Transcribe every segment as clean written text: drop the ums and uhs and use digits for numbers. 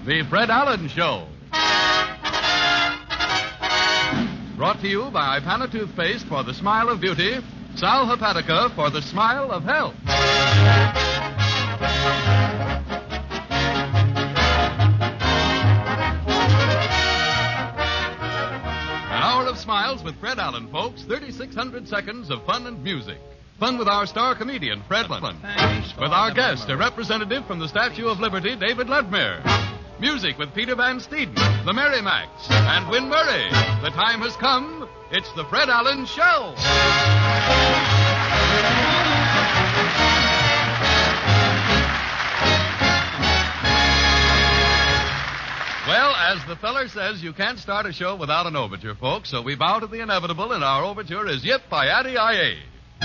The Fred Allen Show. Brought to you by Ipana Toothpaste for the smile of beauty, Sal Hepatica for the smile of health. An hour of smiles with Fred Allen, folks. 3,600 seconds of fun and music. Fun with our star comedian, Fred Allen. With our guest, a representative from the Statue of Liberty, David Ledmere. Music with Peter Van Steeden, the Merrimacs, and Win Murray. The time has come. It's the Fred Allen Show. Well, as the feller says, you can't start a show without an overture, folks, so we bow to the inevitable, and our overture is Yip by Addie I.A.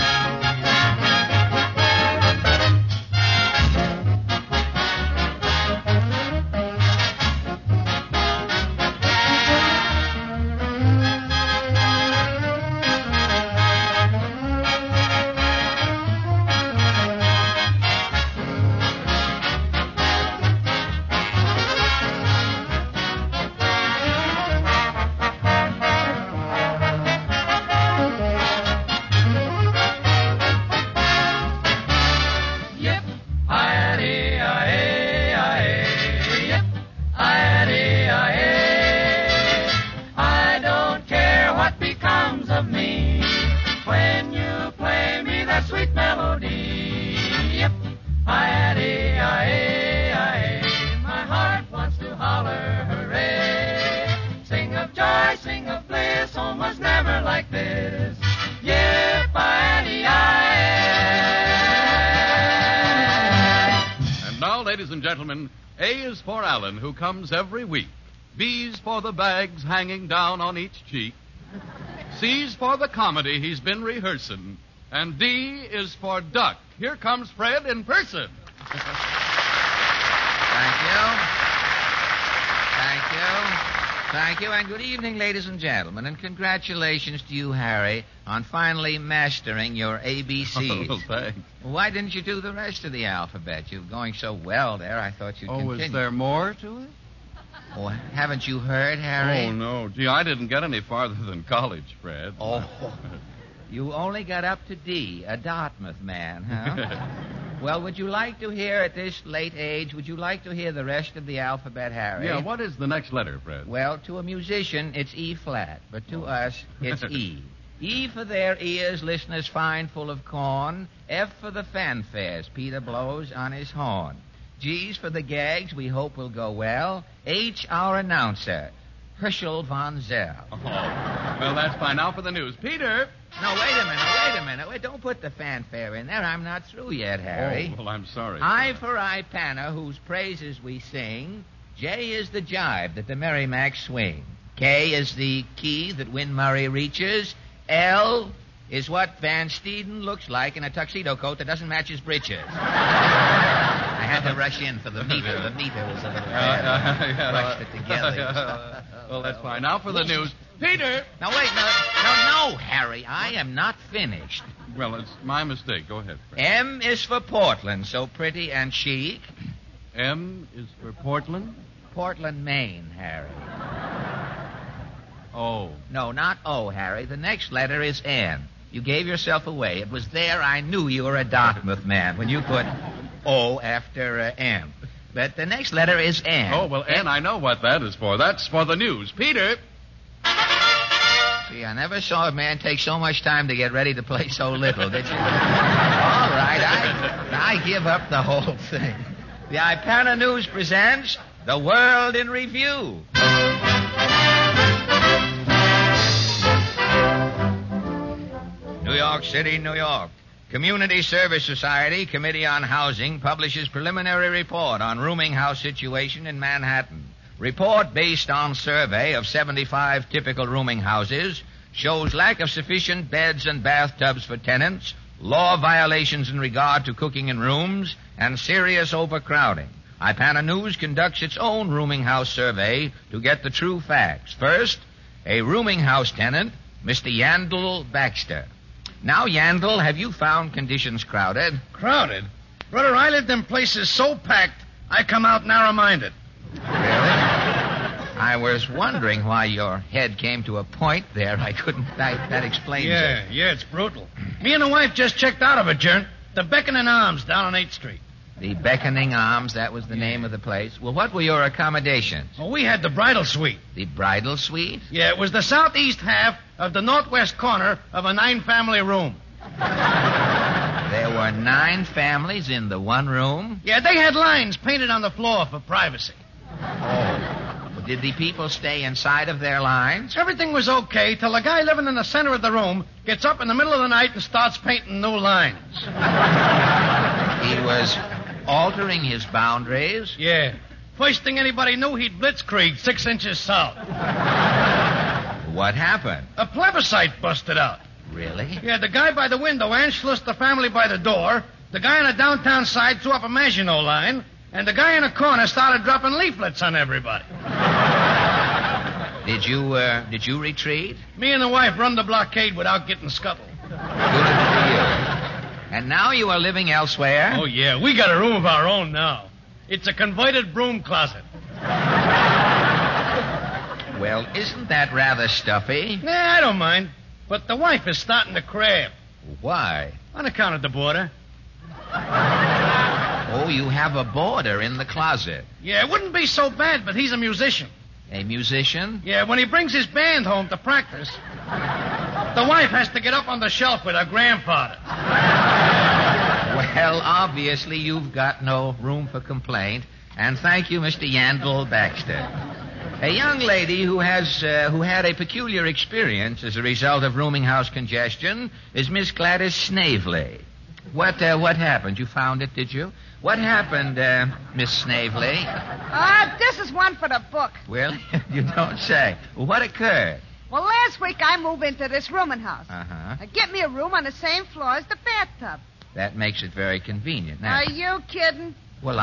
Ladies and gentlemen, A is for Allen, who comes every week. B's for the bags hanging down on each cheek. C's for the comedy he's been rehearsing. And D is for Duck. Here comes Fred in person. Thank you, and good evening, ladies and gentlemen, and congratulations to you, Harry, on finally mastering your ABCs. Oh, thanks. Why didn't you do the rest of the alphabet? You're going so well there, I thought you'd continue. Oh, is there more to it? Oh, haven't you heard, Harry? Oh, no. Gee, I didn't get any farther than college, Fred. Oh, you only got up to D, a Dartmouth man, huh? Well, would you like to hear at this late age, would you like to hear the rest of the alphabet, Harry? Yeah, what is the next letter, Fred? Well, to a musician, it's E flat, but to us, it's E. E for their ears, listeners find full of corn. F for the fanfares, Peter blows on his horn. G's for the gags we hope will go well. H, our announcer, Herschel von Zell. Oh, well, that's fine. Now for the news. Peter! No, wait a minute. Wait, don't put the fanfare in there. I'm not through yet, Harry. Oh, well, I'm sorry. I for Ipana, whose praises we sing. J is the jibe that the Merrimacs swing. K is the key that Win Murray reaches. L is what Van Steeden looks like in a tuxedo coat that doesn't match his breeches. I had to rush in for the meter. The meter was a little bad. Rushed it together. Well, that's fine. Now for the news. Peter! No, wait, no, Harry. I am not finished. Well, it's my mistake. Go ahead, Fred. M is for Portland, so pretty and chic. M is for Portland? Portland, Maine, Harry. O. No, not O, Harry. The next letter is N. You gave yourself away. It was there I knew you were a Dartmouth man when you put O after M. But the next letter is N. Oh, well, N, I know what that is for. That's for the news. Peter! See, I never saw a man take so much time to get ready to play so little, did you? All right, I give up the whole thing. The Ipana News presents The World in Review. New York City, New York. Community Service Society Committee on Housing publishes preliminary report on rooming house situation in Manhattan. Report based on survey of 75 typical rooming houses shows lack of sufficient beds and bathtubs for tenants, law violations in regard to cooking in rooms, and serious overcrowding. Ipana News conducts its own rooming house survey to get the true facts. First, a rooming house tenant, Mr. Yandel Baxter. Now, Yandel, have you found conditions crowded? Crowded? Brother, I lived in places so packed, I come out narrow-minded. Really? I was wondering why your head came to a point there. I couldn't. That explains it. Yeah, it's brutal. Me and the wife just checked out of it, Jern. The Beckoning Arms down on 8th Street. The Beckoning Arms, that was the name of the place. Well, what were your accommodations? Well, we had the bridal suite. The bridal suite? Yeah, it was the southeast half of the northwest corner of a 9-family room. There were 9 families in the one room? Yeah, they had lines painted on the floor for privacy. Oh. Did the people stay inside of their lines? Everything was okay till the guy living in the center of the room gets up in the middle of the night and starts painting new lines. He was altering his boundaries? Yeah. First thing anybody knew, he'd blitzkrieg 6 inches south. What happened? A plebiscite busted out. Really? Yeah, the guy by the window Anschlussed the family by the door. The guy on the downtown side threw up a Maginot Line. And the guy in the corner started dropping leaflets on everybody. Did you retreat? Me and the wife run the blockade without getting scuttled. Good for you. And now you are living elsewhere? Oh, yeah. We got a room of our own now. It's a converted broom closet. Well, isn't that rather stuffy? Nah, I don't mind. But the wife is starting to crab. Why? On account of the boarder. Oh, you have a boarder in the closet. Yeah, it wouldn't be so bad, but he's a musician. A musician? Yeah, when he brings his band home to practice, the wife has to get up on the shelf with her grandfather. Well, obviously you've got no room for complaint. And thank you, Mr. Yandel Baxter. A young lady who had a peculiar experience as a result of rooming house congestion is Miss Gladys Snavely. What happened? You found it, did you? What happened, Miss Snavely? This is one for the book. Well, you don't say. What occurred? Well, last week I moved into this rooming house. Uh-huh. I get me a room on the same floor as the bathtub. That makes it very convenient. Now, Are you kidding? well,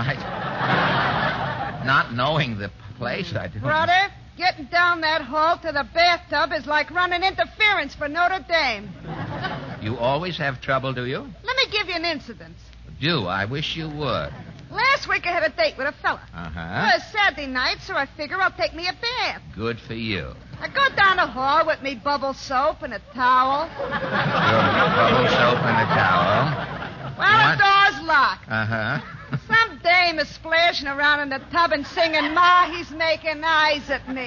not knowing the place, I didn't. Brother, getting down that hall to the bathtub is like running interference for Notre Dame. You always have trouble, do you? Let me give you an incident. Do. I wish you would. Last week I had a date with a fella. Uh-huh. Well, it's Saturday night, so I figure I'll take me a bath. Good for you. I go down the hall with me bubble soap and a towel. Your bubble soap and a towel. Well, What? the door's locked. Uh-huh. Some dame is splashing around in the tub and singing, Ma, he's making eyes at me.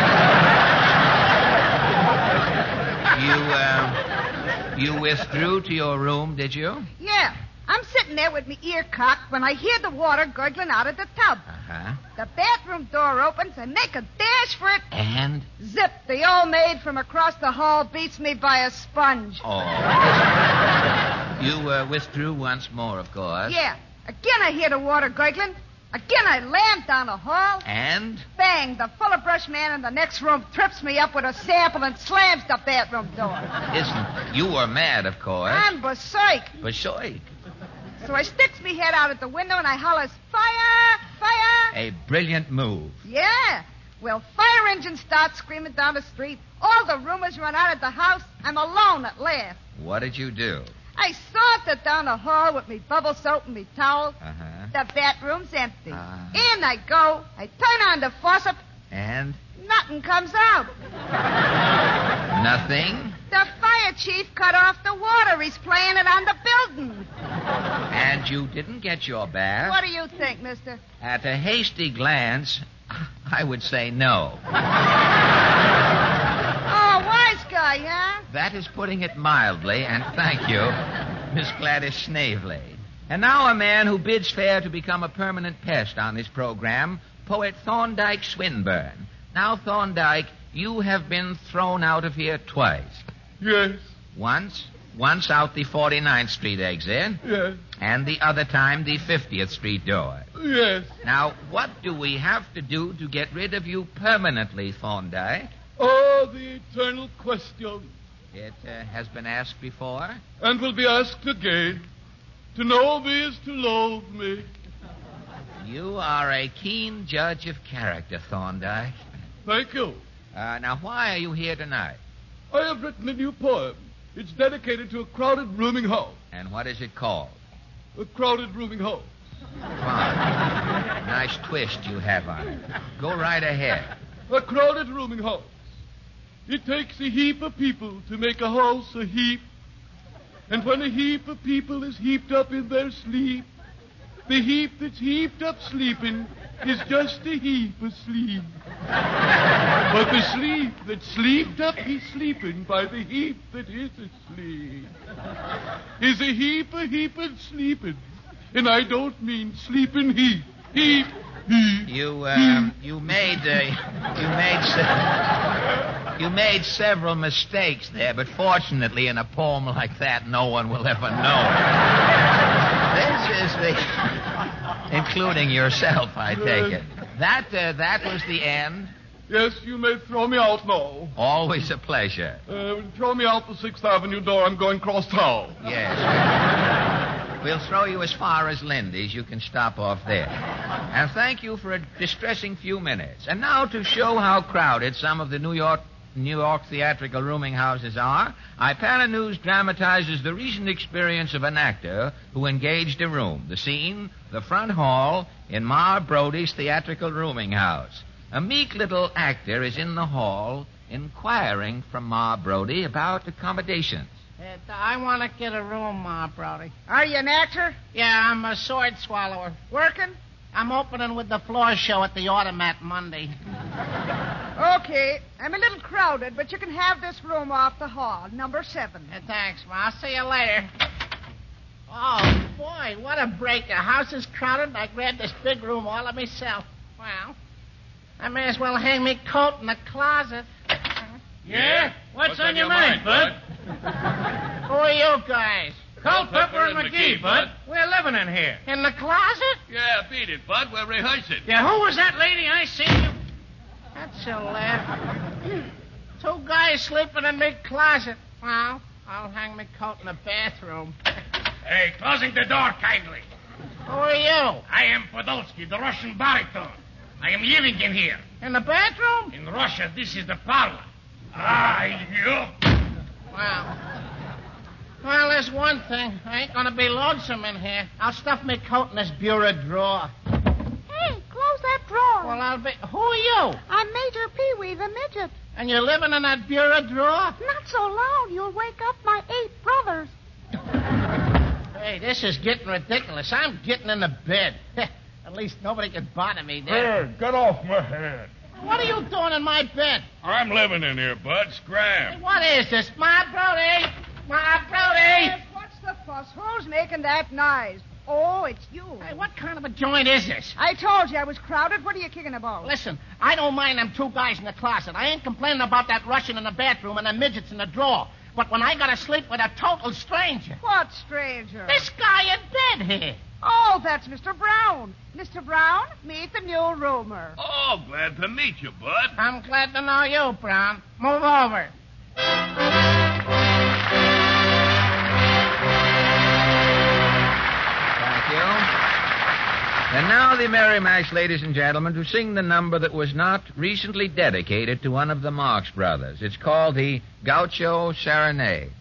You withdrew to your room, did you? Yeah. I'm sitting there with my ear cocked when I hear the water gurgling out of the tub. Uh-huh. The bathroom door opens. I make a dash for it. And? Zip, the old maid from across the hall beats me by a sponge. Oh. You withdrew once more, of course. Yeah. Again I hear the water gurgling. Again I lam down the hall. And? Bang, the fuller brush man in the next room trips me up with a sample and slams the bathroom door. You were mad, of course. I'm berserk. Besoik. So I sticks me head out at the window and I hollers, fire, fire. A brilliant move. Yeah. Well, fire engines start screaming down the street. All the roomers run out of the house. I'm alone at last. What did you do? I sauntered down the hall with me bubble soap and me towel. Uh-huh. The bathroom's empty. In I go. I turn on the faucet. And? Nothing comes out. Nothing? The fire chief cut off the water. He's playing it on the building. And you didn't get your bath? What do you think, mister? At a hasty glance, I would say no. Oh, wise guy, huh? That is putting it mildly, and thank you, Miss Gladys Snavely. And now a man who bids fair to become a permanent pest on this program, poet Thorndyke Swinburne. Now, Thorndyke, you have been thrown out of here twice. Yes, Once out the 49th Street exit, yes, and the other time the 50th Street door. yes. Now, what do we have to do to get rid of you permanently, Thorndyke? Oh, the eternal question. It has been asked before. And will be asked again. To know me is to loathe me. You are a keen judge of character, Thorndyke. Thank you. Now, why are you here tonight? I have written a new poem. It's dedicated to a crowded rooming house. And what is it called? A crowded rooming house. Fine. Nice twist you have on it. Go right ahead. A crowded rooming house. It takes a heap of people to make a house a heap. And when a heap of people is heaped up in their sleep, the heap that's heaped up sleeping is just a heap asleep. But the sleep that's sleeped up he's sleeping by the heap that is asleep is a heap and sleeping. And I don't mean sleeping heap. Heap. You made several mistakes there, but fortunately, in a poem like that, no one will ever know. This is the, including yourself, I take it. That was the end. Yes, you may throw me out now. Always a pleasure. Throw me out the 6th Avenue door. I'm going cross town. Yes. We'll throw you as far as Lindy's. You can stop off there. And thank you for a distressing few minutes. And now to show how crowded some of the New York theatrical rooming houses are, Ipana News dramatizes the recent experience of an actor who engaged a room. The scene, the front hall in Ma Brody's theatrical rooming house. A meek little actor is in the hall inquiring from Ma Brody about accommodations. I want to get a room, Ma Brody. Are you an actor? Yeah, I'm a sword swallower. Working? I'm opening with the floor show at the Automat Monday. Okay. I'm a little crowded, but you can have this room off the hall, number 7. Thanks, Ma. I'll see you later. Oh, boy, what a break. The house is crowded, and I grabbed this big room all of myself. Well, I may as well hang me coat in the closet. Yeah? What's on your mind, Bud? Who are you guys? Culpepper and McGee, Bud. We're living in here. In the closet? Yeah, beat it, Bud. We're rehearsing. Yeah, who was that lady I seen you? That's a laugh. 2 guys sleeping in my closet. Well, I'll hang my coat in the bathroom. Hey, closing the door kindly. Who are you? I am Podolsky, the Russian baritone. I am living in here. In the bathroom? In Russia, this is the parlor. Ah, you. Well, there's one thing. I ain't gonna be lonesome in here. I'll stuff my coat in this bureau drawer. Hey, close that drawer. Well, I'll be... Who are you? I'm Major Pee-wee, the midget. And you're living in that bureau drawer? Not so loud. You'll wake up my 8 brothers. Hey, this is getting ridiculous. I'm getting in the bed. At least nobody can bother me there. Hey, get off my head. What are you doing in my bed? I'm living in here, Bud. Scram. Hey, what is this? Ma Brody! Ma Brody! What's the fuss? Who's making that noise? Oh, it's you. Hey, what kind of a joint is this? I told you I was crowded. What are you kicking about? Listen, I don't mind them 2 guys in the closet. I ain't complaining about that Russian in the bathroom and the midgets in the drawer. But when I gotta sleep with a total stranger... What stranger? This guy in bed here. Oh, that's Mr. Brown. Mr. Brown, meet the new roomer. Oh, glad to meet you, Bud. I'm glad to know you, Brown. Move over. Thank you. And now the Merrimacs, ladies and gentlemen, to sing the number that was not recently dedicated to one of the Marx brothers. It's called the Gaucho Serenade.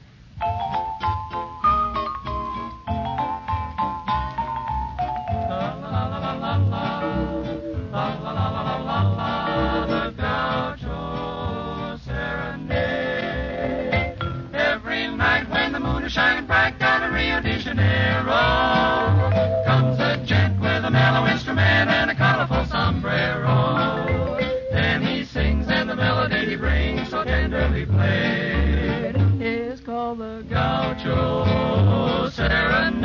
Shining bright down in Rio de Janeiro comes a gent with a mellow instrument and a colorful sombrero. Then he sings and the melody he brings so tenderly played is called the Gaucho Serenade.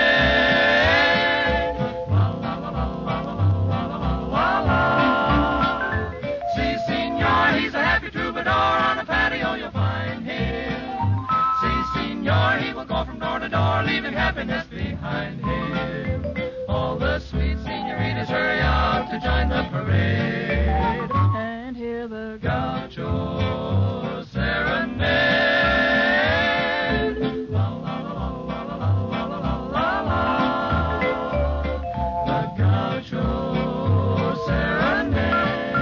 La la la la la la la la la. Si, senor, he's a happy troubadour on a patio you'll find him. Senor, he will go from door to door, leaving happiness behind him. All the sweet senoritas hurry out to join the parade and hear the Gaucho Serenade. La la la la la la la la la. The Gaucho Serenade.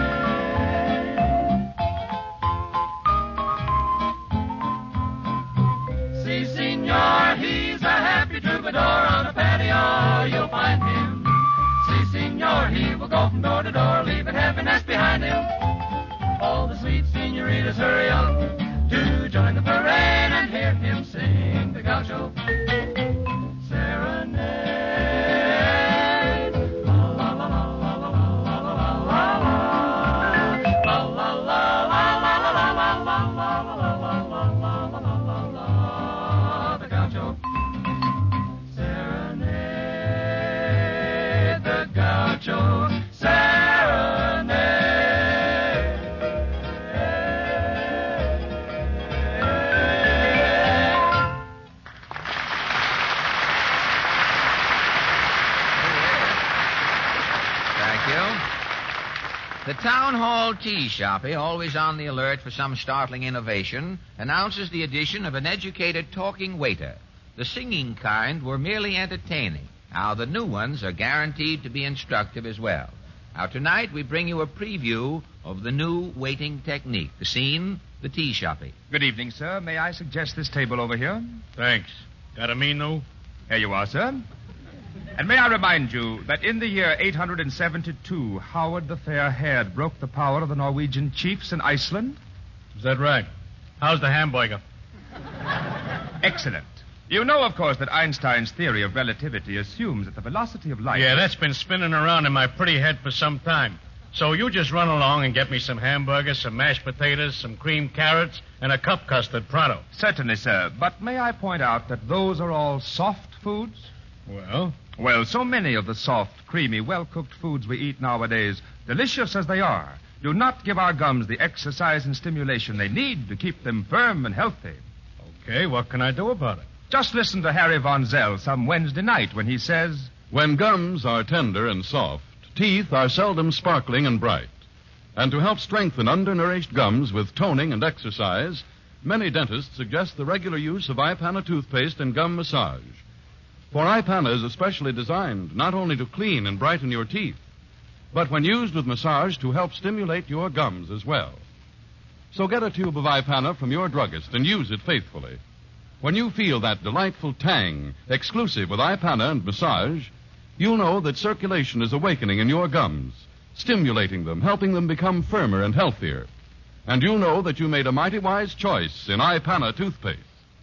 Si, senor, he's a happy troubadour on a patio, you'll find him. Si, senor, he will go from door to door, leaving happiness behind him. small tea shoppy, always on the alert for some startling innovation, announces the addition of an educated talking waiter. The singing kind were merely entertaining. Now, the new ones are guaranteed to be instructive as well. Now, tonight we bring you a preview of the new waiting technique. The scene, the tea shoppy. Good evening, sir. May I suggest this table over here? Thanks. Got a menu? Here you are, sir. And may I remind you that in the year 872, Howard the Fair-Haired broke the power of the Norwegian chiefs in Iceland? Is that right? How's the hamburger? Excellent. You know, of course, that Einstein's theory of relativity assumes that the velocity of light... Yeah, that's been spinning around in my pretty head for some time. So you just run along and get me some hamburgers, some mashed potatoes, some creamed carrots, and a cup custard pronto. Certainly, sir. But may I point out that those are all soft foods? Well? Well, so many of the soft, creamy, well-cooked foods we eat nowadays, delicious as they are, do not give our gums the exercise and stimulation they need to keep them firm and healthy. Okay, what can I do about it? Just listen to Harry Von Zell some Wednesday night when he says... When gums are tender and soft, teeth are seldom sparkling and bright. And to help strengthen undernourished gums with toning and exercise, many dentists suggest the regular use of Ipana toothpaste and gum massage. For Ipana is especially designed not only to clean and brighten your teeth, but when used with massage to help stimulate your gums as well. So get a tube of Ipana from your druggist and use it faithfully. When you feel that delightful tang exclusive with Ipana and massage, you'll know that circulation is awakening in your gums, stimulating them, helping them become firmer and healthier. And you'll know that you made a mighty wise choice in Ipana toothpaste.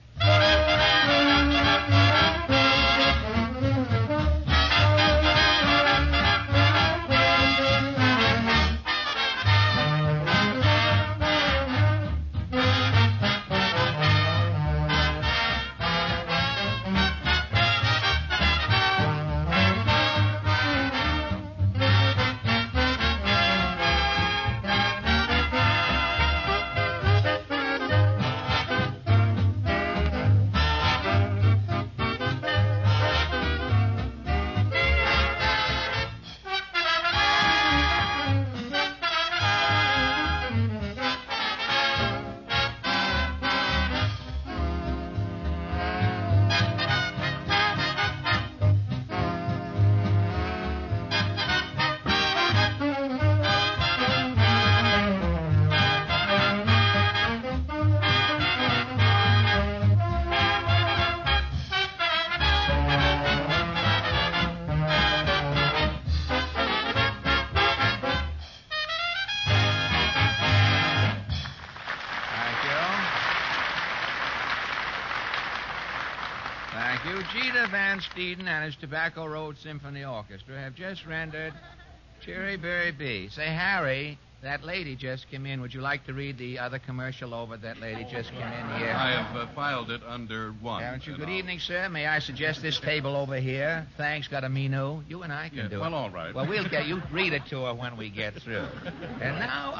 Thank you. Jeter Van Steeden and his Tobacco Road Symphony Orchestra have just rendered Cherry Berry Bee. Say, Harry, that lady just came in. Would you like to read the other commercial over? That lady just came in here. I have filed it under one. Haven't you? Good evening, sir. May I suggest this table over here? Thanks, got a menu. You and I can do it. Well, all right. Well, we'll get you read it to her when we get through. And now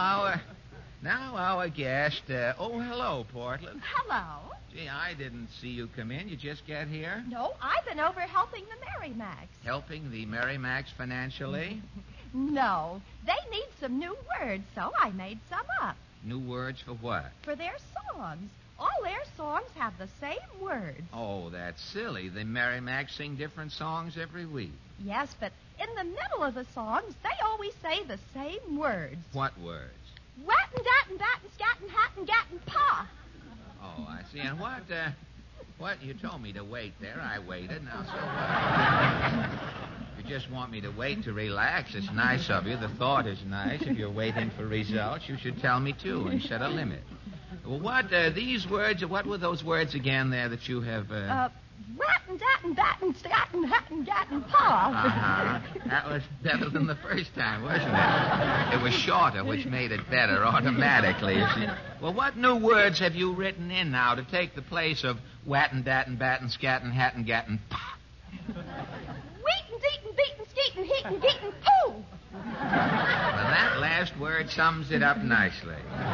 our guest. Hello, Portland. Hello. Gee, I didn't see you come in. You just get here? No, I've been over helping the Merrimacs. Helping the Merrimacs financially? No, they need some new words, so I made some up. New words for what? For their songs. All their songs have the same words. Oh, that's silly. The Merrimacs sing different songs every week. Yes, but in the middle of the songs, they always say the same words. What words? Watten, datten, batten, scatten, hatten, gatten, pa. Oh, I see. And what? You told me to wait there. I waited. Now, so what? You just want me to wait to relax. It's nice of you. The thought is nice. If you're waiting for results, you should tell me, too, and set a limit. Well, these words, what were those words again there that you have... Watten, datten, batten, scatten, hatten, gatten, pa. Uh-huh. That was better than the first time, wasn't it? It was shorter, which made it better automatically. You see. Well, what new words have you written in now to take the place of watten, datten, batten, scatten, hatten, gatten, pa? Wheatin', deetin', beatin', skeetin', heatin', geetin', poo. Well, that last word sums it up nicely.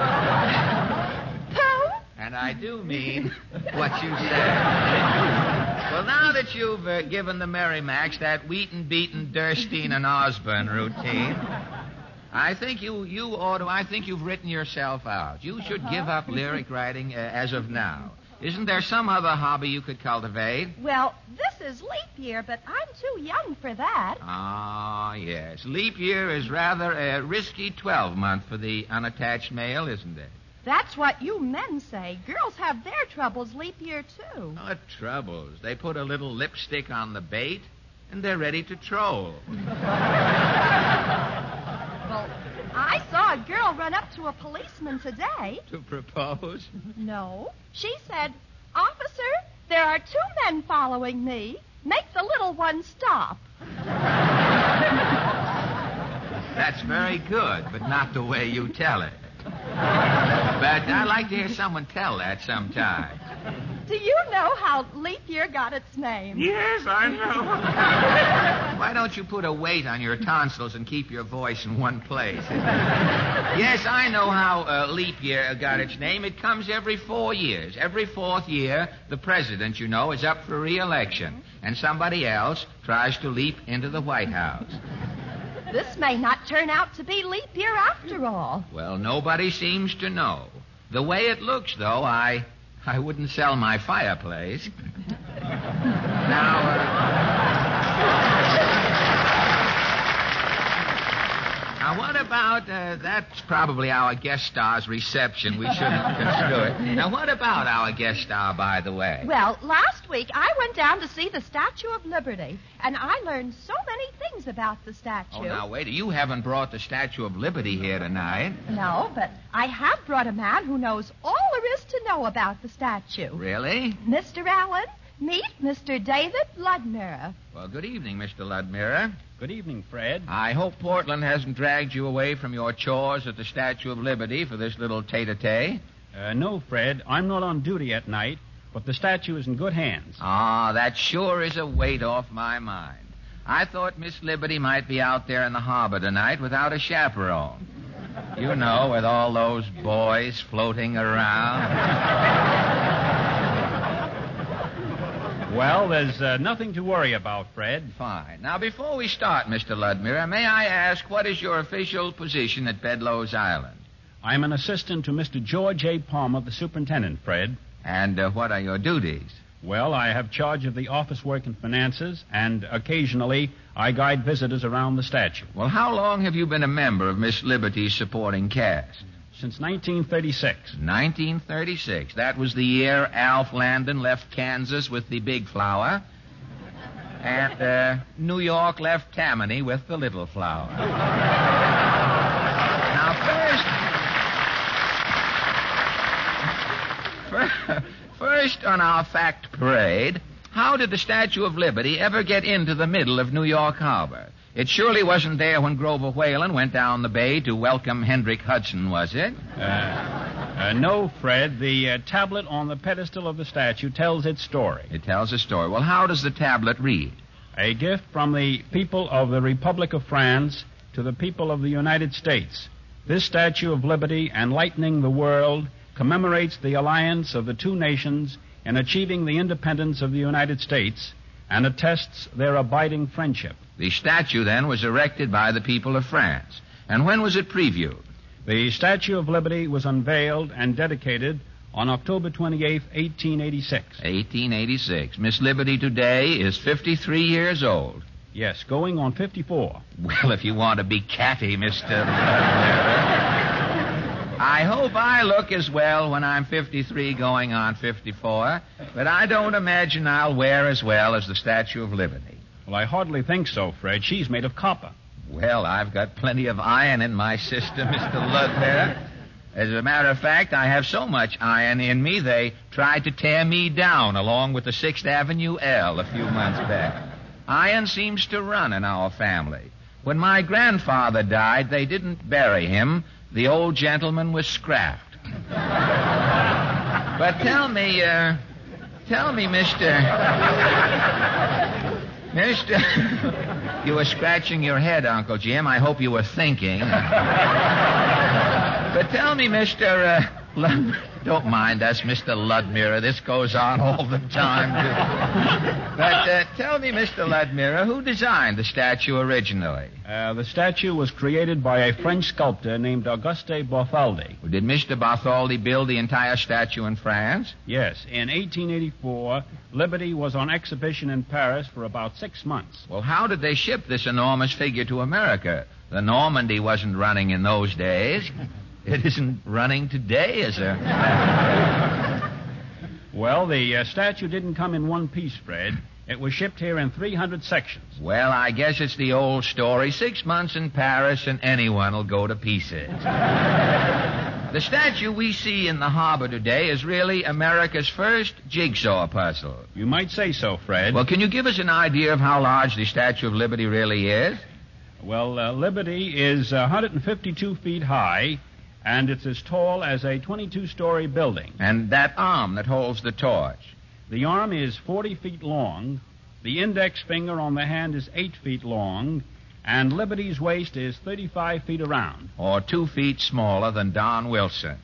Pooh? And I do mean what you said. Well, now that you've given the Merrimacs that Wheaton, Beaton, Durstein, and Osborne routine, I think you ought to. I think you've written yourself out. You should give up lyric writing as of now. Isn't there some other hobby you could cultivate? Well, this is leap year, but I'm too young for that. Ah, yes. Leap year is rather a risky 12-month for the unattached male, isn't it? That's what you men say. Girls have their troubles leap year, too. What troubles? They put a little lipstick on the bait, and they're ready to troll. Well, I saw a girl run up to a policeman today. To propose? No. She said, "Officer, there are 2 men following me. Make the little one stop." That's very good, but not the way you tell it. But I'd like to hear someone tell that sometime. Do you know how leap year got its name? Yes, I know. Why don't you put a weight on your tonsils and keep your voice in one place? Yes, I know how leap year got its name. It comes every 4 years. Every 4th year, the president, you know, is up for re-election, and somebody else tries to leap into the White House. This may not turn out to be leap year after all. Well, nobody seems to know. The way it looks, though, I wouldn't sell my fireplace. Now, what about, that's probably our guest star's reception. We shouldn't construe it. Now, what about our guest star, by the way? Well, last week I went down to see the Statue of Liberty, and I learned so many things about the statue. Oh, now, wait. You haven't brought the Statue of Liberty here tonight. No, but I have brought a man who knows all there is to know about the statue. Really? Mr. Allen, meet Mr. David Ludmira. Well, good evening, Mr. Ludmira. Good evening, Fred. I hope Portland hasn't dragged you away from your chores at the Statue of Liberty for this little tete-a-tete. No, Fred. I'm not on duty at night, but the statue is in good hands. Ah, that sure is a weight off my mind. I thought Miss Liberty might be out there in the harbor tonight without a chaperone. You know, with all those boys floating around. Well, there's nothing to worry about, Fred. Fine. Now, before we start, Mr. Ludmira, may I ask what is your official position at Bedloe's Island? I'm an assistant to Mr. George A. Palmer, the superintendent, Fred. And what are your duties? Well, I have charge of the office work and finances, and occasionally I guide visitors around the statue. Well, how long have you been a member of Miss Liberty's supporting cast? Since 1936. 1936. That was the year Alf Landon left Kansas with the big flower, and New York left Tammany with the little flower. Now, first on our fact parade, how did the Statue of Liberty ever get into the middle of New York Harbor? It surely wasn't there when Grover Whalen went down the bay to welcome Hendrick Hudson, was it? No, Fred. The tablet on the pedestal of the statue tells its story. It tells a story. Well, how does the tablet read? A gift from the people of the Republic of France to the people of the United States. This Statue of Liberty, enlightening the world, commemorates the alliance of the 2 nations in achieving the independence of the United States and attests their abiding friendship. The statue, then, was erected by the people of France. And when was it previewed? The Statue of Liberty was unveiled and dedicated on October 28, 1886. 1886. Miss Liberty today is 53 years old. Yes, going on 54. Well, if you want to be catty, Mr. I hope I look as well when I'm 53 going on 54, but I don't imagine I'll wear as well as the Statue of Liberty. Well, I hardly think so, Fred. She's made of copper. Well, I've got plenty of iron in my system, Mr. Ludmira. As a matter of fact, I have so much iron in me, they tried to tear me down along with the 6th Avenue L a few months back. Iron seems to run in our family. When my grandfather died, they didn't bury him. The old gentleman was scrapped. But tell me, Mr. You were scratching your head, Uncle Jim. I hope you were thinking. But tell me, Mr. Don't mind us, Mr. Ludmira. This goes on all the time. But Tell me, Mr. Ludmira, who designed the statue originally? The statue was created by a French sculptor named Auguste Bartholdi. Did Mr. Bartholdi build the entire statue in France? Yes. In 1884, Liberty was on exhibition in Paris for about 6 months. Well, how did they ship this enormous figure to America? The Normandy wasn't running in those days. It isn't running today, is there? Well, the statue didn't come in one piece, Fred. It was shipped here in 300 sections. Well, I guess it's the old story. 6 months in Paris and anyone will go to pieces. The statue we see in the harbor today is really America's first jigsaw puzzle. You might say so, Fred. Well, can you give us an idea of how large the Statue of Liberty really is? Well, Liberty is 152 feet high, and it's as tall as a 22-story building. And that arm that holds the torch? The arm is 40 feet long, the index finger on the hand is 8 feet long, and Liberty's waist is 35 feet around. Or 2 feet smaller than Don Wilson.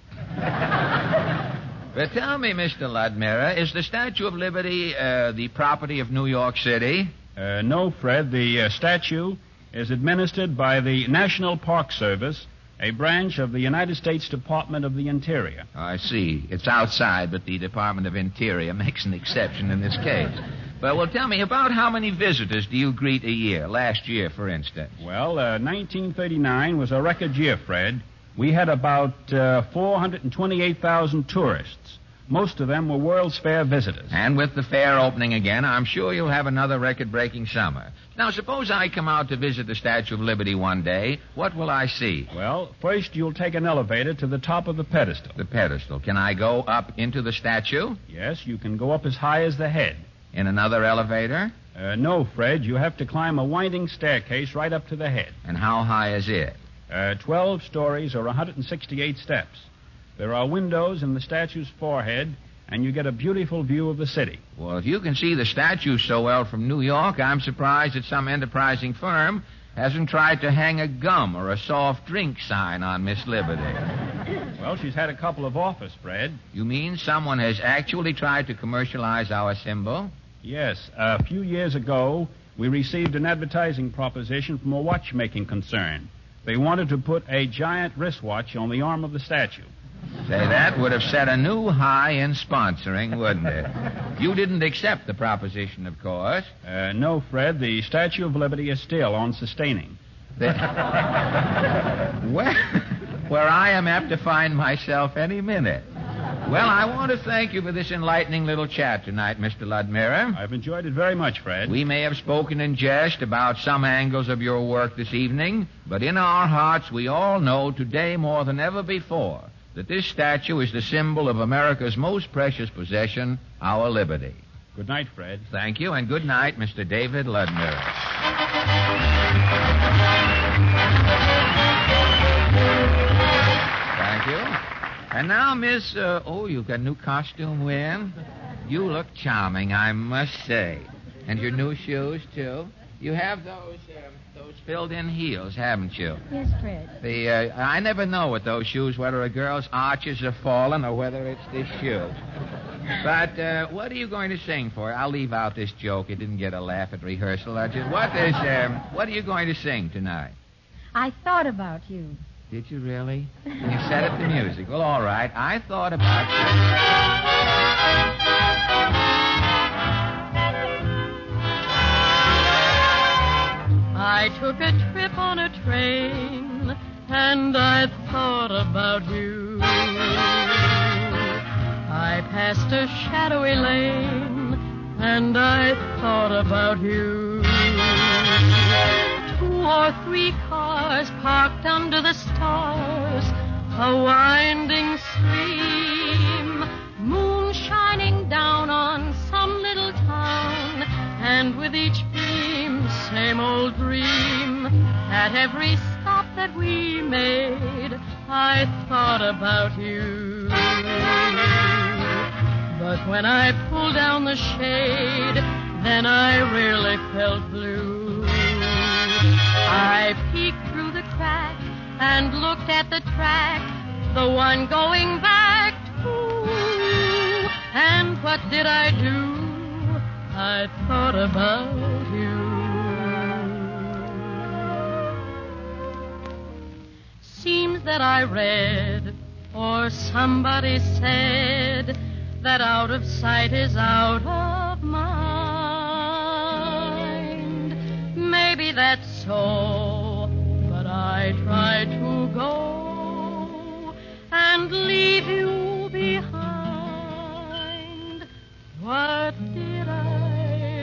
But tell me, Mr. Ludmira, is the Statue of Liberty the property of New York City? No, Fred. The statue is administered by the National Park Service, a branch of the United States Department of the Interior. I see. It's outside, but the Department of Interior makes an exception in this case. But, well, tell me, about how many visitors do you greet a year? Last year, for instance. Well, 1939 was a record year, Fred. We had about 428,000 tourists. Most of them were World's Fair visitors. And with the fair opening again, I'm sure you'll have another record-breaking summer. Now, suppose I come out to visit the Statue of Liberty one day. What will I see? Well, first you'll take an elevator to the top of the pedestal. The pedestal. Can I go up into the statue? Yes, you can go up as high as the head. In another elevator? No, Fred. You have to climb a winding staircase right up to the head. And how high is it? 12 stories or 168 steps. There are windows in the statue's forehead, and you get a beautiful view of the city. Well, if you can see the statue so well from New York, I'm surprised that some enterprising firm hasn't tried to hang a gum or a soft drink sign on Miss Liberty. Well, she's had a couple of offers, Fred. You mean someone has actually tried to commercialize our symbol? Yes. A few years ago, we received an advertising proposition from a watchmaking concern. They wanted to put a giant wristwatch on the arm of the statue. Say, that would have set a new high in sponsoring, wouldn't it? You didn't accept the proposition, of course. No, Fred. The Statue of Liberty is still on sustaining. Where I am apt to find myself any minute. Well, I want to thank you for this enlightening little chat tonight, Mr. Ludmira. I've enjoyed it very much, Fred. We may have spoken in jest about some angles of your work this evening, but in our hearts we all know today more than ever before that this statue is the symbol of America's most precious possession, our liberty. Good night, Fred. Thank you, and good night, Mr. David Ludmira. Thank you. And now, Miss, you've got a new costume wearing? You look charming, I must say. And your new shoes, too. You have those filled-in heels, haven't you? Yes, Fred. I never know with those shoes whether a girl's arches are fallen or whether it's this shoe. But what are you going to sing for? I'll leave out this joke. It didn't get a laugh at rehearsal. What are you going to sing tonight? I thought about you. Did you really? And you set up the music. Well, all right. I thought about you. I took a trip on a train, and I thought about you. I passed a shadowy lane, and I thought about you. 2 or 3 cars parked under the stars, a winding stream, moon shining down on some little town, and with each beam, same old dream. At every stop that we made, I thought about you. But when I pulled down the shade, then I really felt blue. I peeked through the crack and looked at the track, the one going back to. And what did I do? I thought about you. Seems that I read, or somebody said, that out of sight is out of mind. Maybe that's so, but I try to go and leave you behind. What did I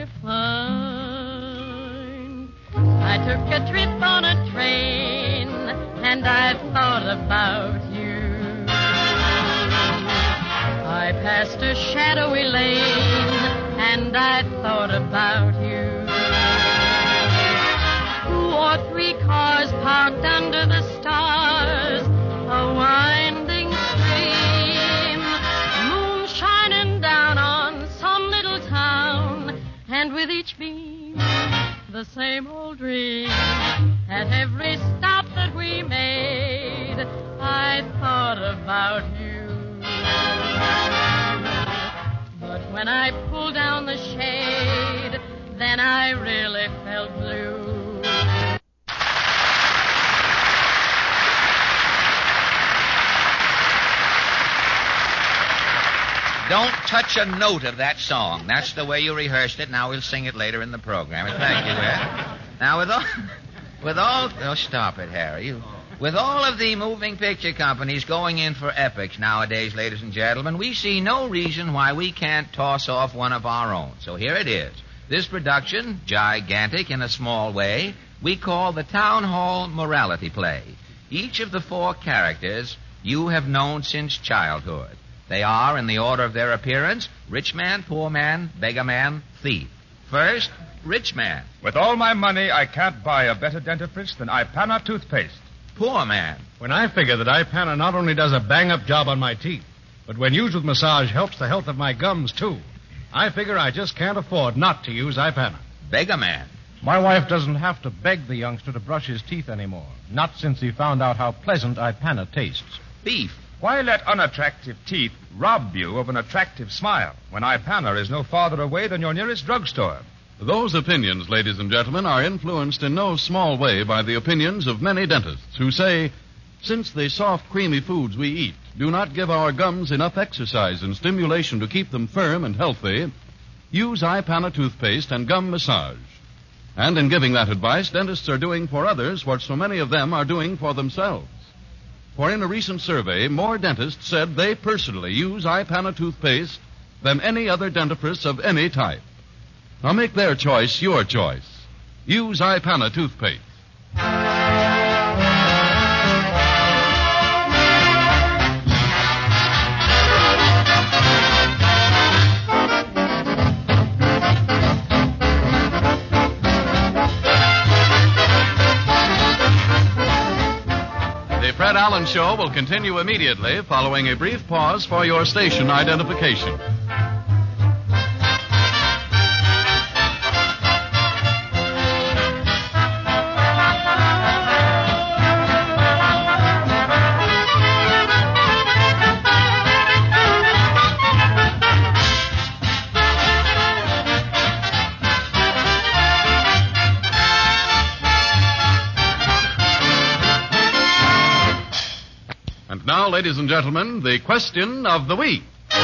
find? I took a trip on a train, and I thought about you. I passed a shadowy lane, and I thought about you. 2 or 3 cars parked under the stars, a winding stream, moon shining down on some little town, and with each beam, the same old dream. At every stop that we made, I thought about you. But when I pulled down the shade, then I really felt blue. Don't touch a note of that song. That's the way you rehearsed it. Now we'll sing it later in the program. Thank you, Ed. Now, oh, stop it, Harry. With all of the moving picture companies going in for epics nowadays, ladies and gentlemen, we see no reason why we can't toss off one of our own. So here it is. This production, gigantic in a small way, we call the Town Hall Morality Play. Each of the 4 characters you have known since childhood. They are, in the order of their appearance, rich man, poor man, beggar man, thief. First, rich man. With all my money, I can't buy a better dentifrice than Ipana toothpaste. Poor man. When I figure that Ipana not only does a bang-up job on my teeth, but when used with massage helps the health of my gums, too, I figure I just can't afford not to use Ipana. Beggar man. My wife doesn't have to beg the youngster to brush his teeth anymore. Not since he found out how pleasant Ipana tastes. Thief. Why let unattractive teeth rob you of an attractive smile when Ipana is no farther away than your nearest drugstore? Those opinions, ladies and gentlemen, are influenced in no small way by the opinions of many dentists who say, since the soft, creamy foods we eat do not give our gums enough exercise and stimulation to keep them firm and healthy, use Ipana toothpaste and gum massage. And in giving that advice, dentists are doing for others what so many of them are doing for themselves. For in a recent survey, more dentists said they personally use Ipana toothpaste than any other dentifrice of any type. Now make their choice your choice. Use Ipana toothpaste. The Fred Allen Show will continue immediately following a brief pause for your station identification. Now, ladies and gentlemen, the question of the week.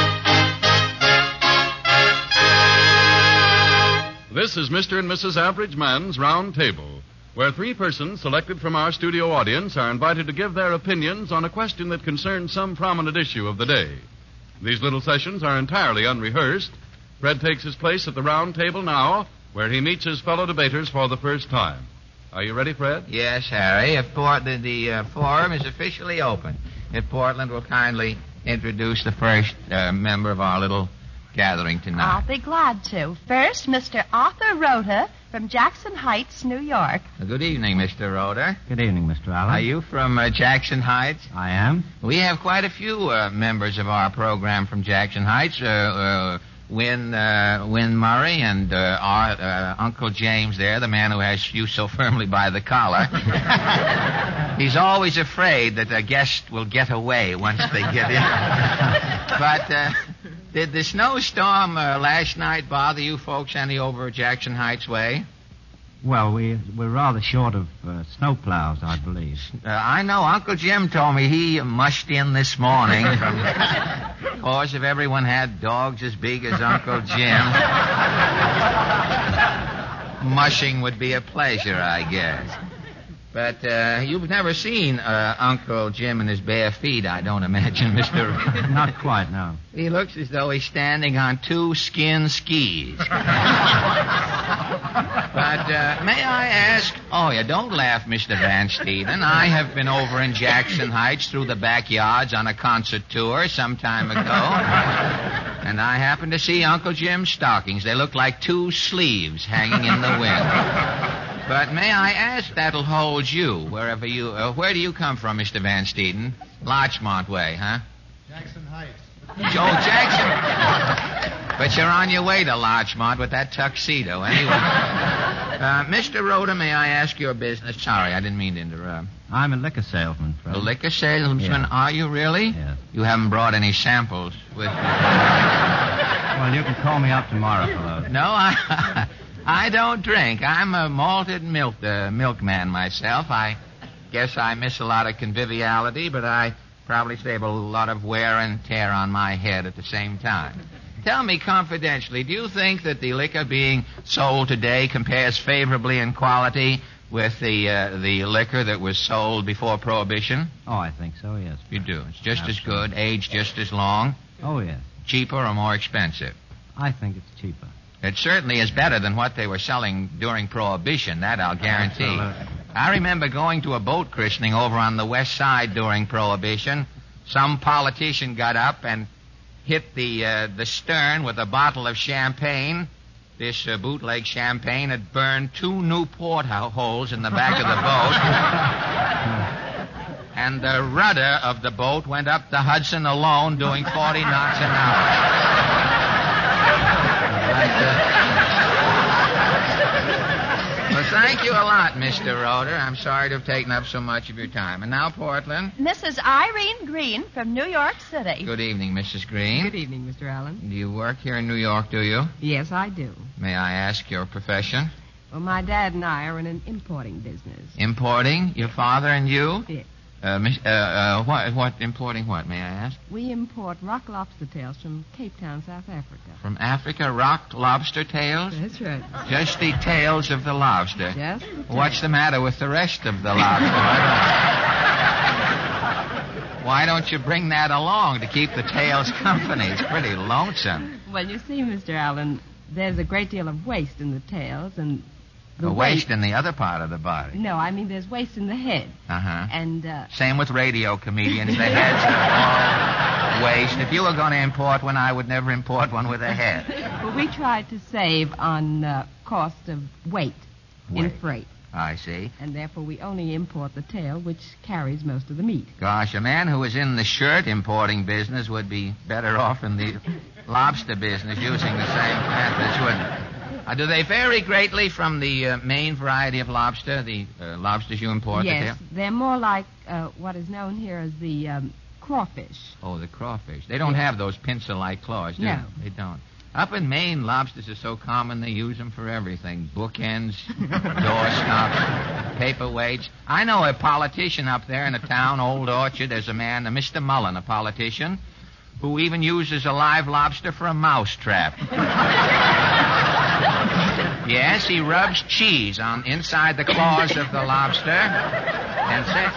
This is Mr. and Mrs. Average Man's Round Table, where 3 persons selected from our studio audience are invited to give their opinions on a question that concerns some prominent issue of the day. These little sessions are entirely unrehearsed. Fred takes his place at the round table now, where he meets his fellow debaters for the first time. Are you ready, Fred? Yes, Harry. The forum is officially open. If Portland will kindly introduce the first member of our little gathering tonight. I'll be glad to. First, Mr. Arthur Rhoda from Jackson Heights, New York. Good evening, Mr. Rhoda. Good evening, Mr. Allen. Are you from Jackson Heights? I am. We have quite a few members of our program from Jackson Heights. Win Murray and our Uncle James there, the man who has you so firmly by the collar. He's always afraid that a guest will get away once they get in. But Did the snowstorm last night bother you folks any over Jackson Heights way? Well, we're rather short of snowplows, I believe. I know. Uncle Jim told me he mushed in this morning. Of course, if everyone had dogs as big as Uncle Jim, mushing would be a pleasure, I guess. But you've never seen Uncle Jim in his bare feet, I don't imagine, Mr. Not quite, no. He looks as though he's standing on 2 skin skis. But may I ask... Oh, yeah, don't laugh, Mr. Van Steeden. I have been over in Jackson Heights through the backyards on a concert tour some time ago. And I happened to see Uncle Jim's stockings. They look like 2 sleeves hanging in the wind. But may I ask, that'll hold you, wherever you... where do you come from, Mr. Van Steeden? Larchmont way, huh? Jackson Heights. Joe Jackson. But you're on your way to Larchmont with that tuxedo. Anyway, Mr. Rhoda, may I ask your business? Sorry, I didn't mean to interrupt. I'm a liquor salesman, Fred. A liquor salesman? Yeah. Are you really? Yes. You haven't brought any samples with you. Well, you can call me up tomorrow for those. No, I don't drink. I'm a malted milkman myself. I guess I miss a lot of conviviality, but I probably save a lot of wear and tear on my head at the same time. Tell me confidentially, do you think that the liquor being sold today compares favorably in quality with the liquor that was sold before Prohibition? Oh, I think so, yes. You do. It's just as good, aged just as long? Oh, yes. Cheaper or more expensive? I think it's cheaper. It certainly is better than what they were selling during Prohibition, that I'll guarantee. Absolutely. I remember going to a boat christening over on the west side during Prohibition. Some politician got up and hit the stern with a bottle of champagne. This bootleg champagne had burned 2 new port holes in the back of the boat. And the rudder of the boat went up the Hudson alone doing 40 knots an hour. Well, thank you a lot, Mr. Roeder. I'm sorry to have taken up so much of your time. And now, Portland. Mrs. Irene Green from New York City. Good evening, Mrs. Green. Good evening, Mr. Allen. Do you work here in New York, do you? Yes, I do. May I ask your profession? Well, my dad and I are in an importing business. Importing? Your father and you? Yes. What importing what, may I ask? We import rock lobster tails from Cape Town, South Africa. From Africa, rock lobster tails? That's right. Just the tails of the lobster? Just the tails. What's the matter with the rest of the lobster? Why don't you bring that along to keep the tails company? It's pretty lonesome. Well, you see, Mr. Allen, there's a great deal of waste in the tails, and the waste in the other part of the body. No, I mean there's waste in the head. Uh-huh. And, same with radio comedians. The heads are all waste. If you were going to import one, I would never import one with a head. Well, we try to save on cost of weight in freight. I see. And therefore we only import the tail, which carries most of the meat. Gosh, a man who was in the shirt importing business would be better off in the lobster business using the same methods, wouldn't it? Do they vary greatly from the main variety of lobster, the lobsters you import? Yes, they're more like what is known here as the crawfish. Oh, the crawfish. They don't have those pincer-like claws, do they? No. They don't. Up in Maine, lobsters are so common they use them for everything. Bookends, doorstops, paperweights. I know a politician up there in a town, Old Orchard. There's a man, Mr. Mullen, a politician, who even uses a live lobster for a mouse trap. Yes, he rubs cheese on inside the claws of the lobster and sets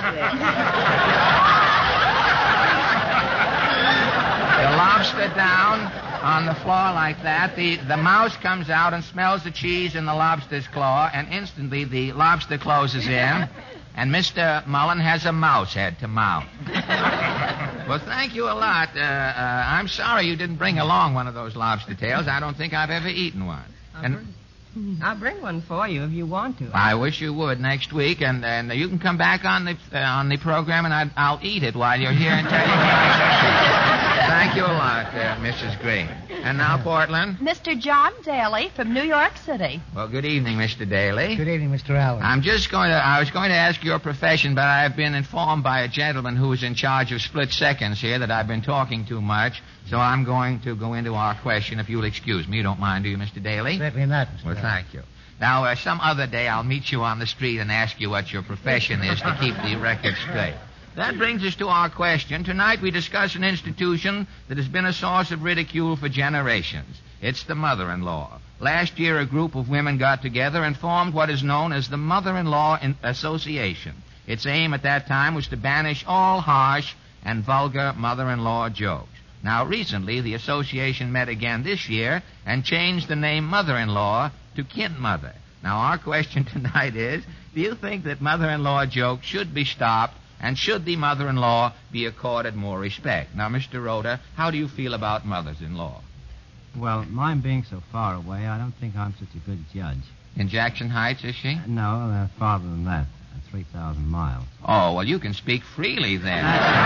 the lobster down on the floor like that. The mouse comes out and smells the cheese in the lobster's claw, and instantly the lobster closes in, and Mr. Mullen has a mouse head to mount. Well, thank you a lot. I'm sorry you didn't bring along one of those lobster tails. I don't think I've ever eaten one. I'll bring one for you if you want to. I wish you would next week, and you can come back on the program, and I'll eat it while you're here and tell you what I think. Thank you a lot. lot, Mrs. Green. And now, Portland. Mr. John Daly from New York City. Well, good evening, Mr. Daly. Good evening, Mr. Allen. I was going to ask your profession, but I've been informed by a gentleman who is in charge of split seconds here that I've been talking too much, so I'm going to go into our question, if you'll excuse me. You don't mind, do you, Mr. Daly? Certainly not, Mr. Well, Allen. thank you. Now, some other day I'll meet you on the street and ask you what your profession is to keep the record straight. That brings us to our question. Tonight we discuss an institution that has been a source of ridicule for generations. It's the mother-in-law. Last year, a group of women got together and formed what is known as the Mother-in-Law Association. Its aim at that time was to banish all harsh and vulgar mother-in-law jokes. Now, recently, the association met again this year and changed the name mother-in-law to kin mother. Now, our question tonight is, do you think that mother-in-law jokes should be stopped, and should the mother-in-law be accorded more respect? Now, Mr. Rhoda, how do you feel about mothers-in-law? Well, mine being so far away, I don't think I'm such a good judge. In Jackson Heights, is she? No, farther than that. 3,000 miles. Oh, well, you can speak freely then.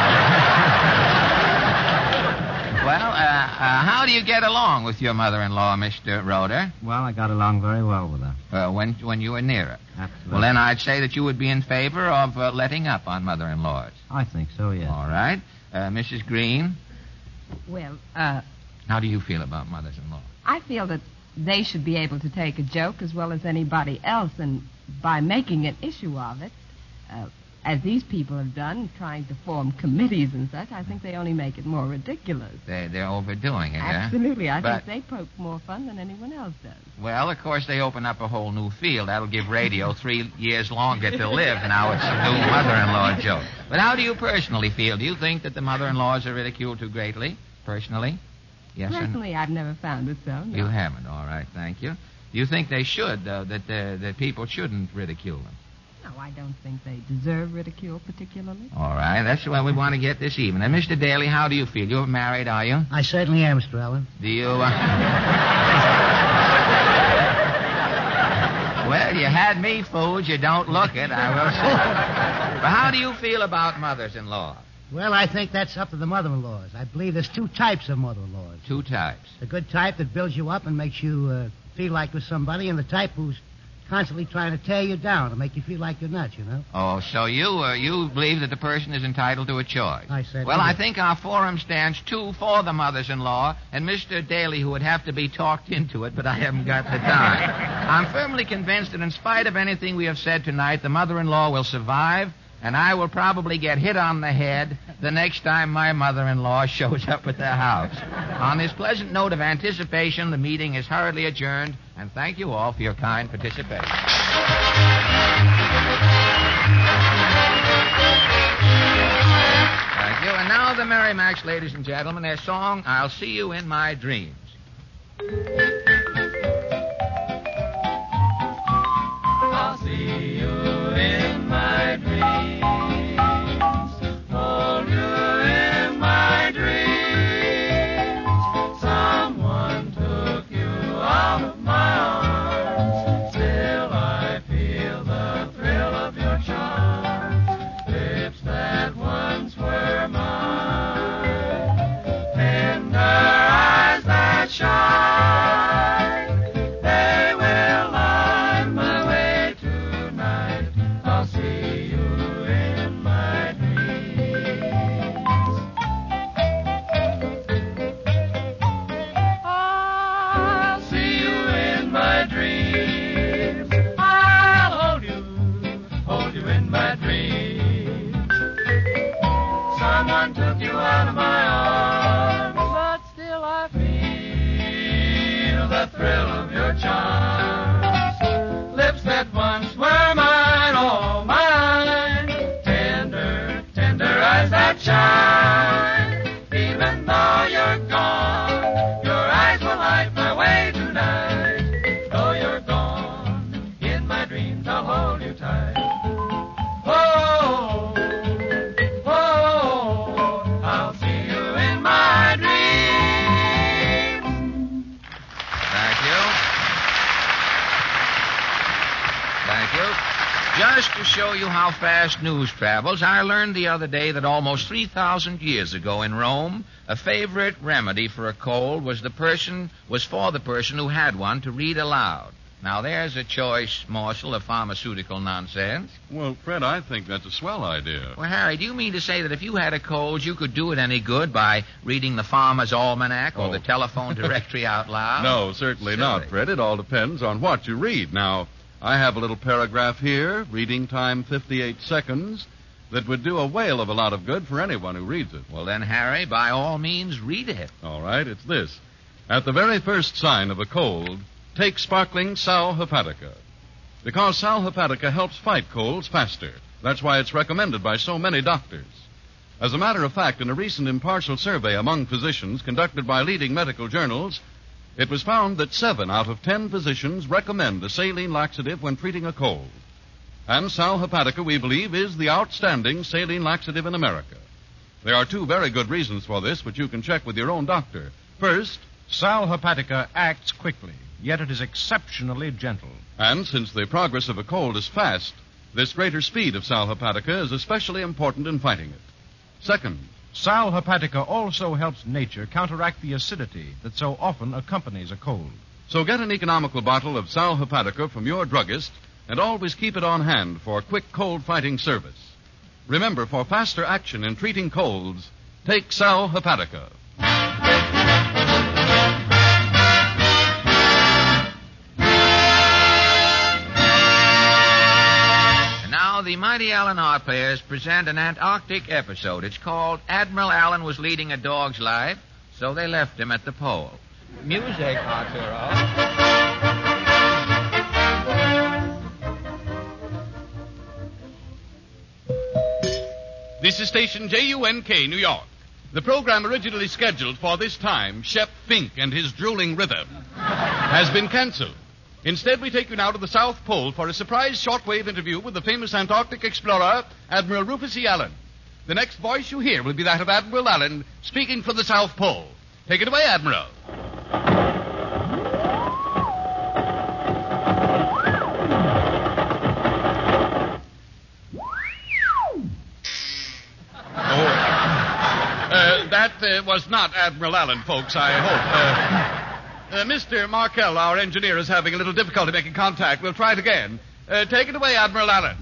Well, how do you get along with your mother-in-law, Mr. Rhoda? Well, I got along very well with her. When you were near her? Absolutely. Well, then I'd say that you would be in favor of letting up on mother-in-laws. I think so, yes. All right. Mrs. Green? Well, how do you feel about mothers-in-law? I feel that they should be able to take a joke as well as anybody else, and by making an issue of it, as these people have done, trying to form committees and such, I think they only make it more ridiculous. They're overdoing it, Absolutely. Huh? I think they poke more fun than anyone else does. Well, of course, they open up a whole new field. That'll give radio 3 years longer to live. Now it's a new mother-in-law joke. But how do you personally feel? Do you think that the mother-in-laws are ridiculed too greatly, personally? Yes Personally, I've never found it so. No. You haven't. All right, thank you. Do you think they should, that people shouldn't ridicule them? No, I don't think they deserve ridicule particularly. All right, that's what we want to get this evening. And Mr. Daly, how do you feel? You're married, are you? I certainly am, Mr. Allen. Do you, Well, you had me fooled. You don't look it, I will say. But how do you feel about mothers-in-law? Well, I think that's up to the mother-in-laws. I believe there's 2 types of mother-in-laws. 2 types. The good type that builds you up and makes you feel like you're somebody, and the type who's constantly trying to tear you down to make you feel like you're nuts, you know? Oh, so you believe that the person is entitled to a choice? I said. Well, I think our forum stands 2 for the mothers-in-law, and Mr. Daly, who would have to be talked into it, but I haven't got the time. I'm firmly convinced that in spite of anything we have said tonight, the mother-in-law will survive, and I will probably get hit on the head the next time my mother-in-law shows up at the house. On this pleasant note of anticipation, the meeting is hurriedly adjourned, and thank you all for your kind participation. Thank you. And now the Merrimacs, ladies and gentlemen, their song, I'll See You in My Dreams. I'll see you in my dreams. Hold you in my dreams. Someone took you out of my arms. Still I feel the thrill of your charm. Lips that once were mine. Tender eyes that shine. Just to show you how fast news travels, I learned the other day that almost 3,000 years ago in Rome, a favorite remedy for a cold was for the person who had one to read aloud. Now, there's a choice morsel of pharmaceutical nonsense. Well, Fred, I think that's a swell idea. Well, Harry, do you mean to say that if you had a cold, you could do it any good by reading the Farmer's Almanac or the telephone directory out loud? No, certainly not, Fred. It all depends on what you read. Now, I have a little paragraph here, reading time 58 seconds, that would do a whale of a lot of good for anyone who reads it. Well, then, Harry, by all means, read it. All right, it's this. At the very first sign of a cold, take sparkling Sal Hepatica. Because Sal Hepatica helps fight colds faster. That's why it's recommended by so many doctors. As a matter of fact, in a recent impartial survey among physicians conducted by leading medical journals, it was found that 7 out of 10 physicians recommend a saline laxative when treating a cold. And Sal Hepatica, we believe, is the outstanding saline laxative in America. There are 2 very good reasons for this, which you can check with your own doctor. First, Sal Hepatica acts quickly, yet it is exceptionally gentle. And since the progress of a cold is fast, this greater speed of Sal Hepatica is especially important in fighting it. Second, Sal Hepatica also helps nature counteract the acidity that so often accompanies a cold. So get an economical bottle of Sal Hepatica from your druggist and always keep it on hand for quick cold-fighting service. Remember, for faster action in treating colds, take Sal Hepatica. Now, the Mighty Allen Art Players present an Antarctic episode. It's called Admiral Allen Was Leading a Dog's Life, so they left him at the pole. Music, Arturo. This is station JUNK, New York. The program originally scheduled for this time, Shep Fink and his drooling rhythm, has been canceled. Instead, we take you now to the South Pole for a surprise shortwave interview with the famous Antarctic explorer, Admiral Rufus E. Allen. The next voice you hear will be that of Admiral Allen speaking from the South Pole. Take it away, Admiral. That was not Admiral Allen, folks, I hope. Mr. Markell, our engineer, is having a little difficulty making contact. We'll try it again. Take it away, Admiral Allen.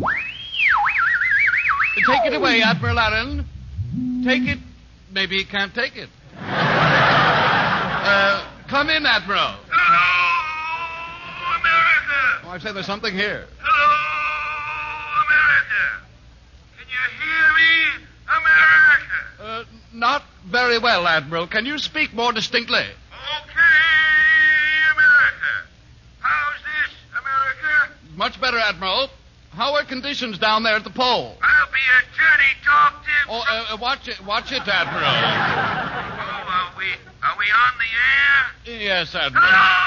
Take it away, Admiral Allen. Take it. Maybe he can't take it. Come in, Admiral. Hello, America. Oh, I say there's something here. Hello, America. Can you hear me, America? Not very well, Admiral. Can you speak more distinctly? Okay, America. How's this, America? Much better, Admiral. How are conditions down there at the pole? I'll be a dirty dog tip. Oh, watch it, Admiral. Oh, are we on the air? Yes, Admiral.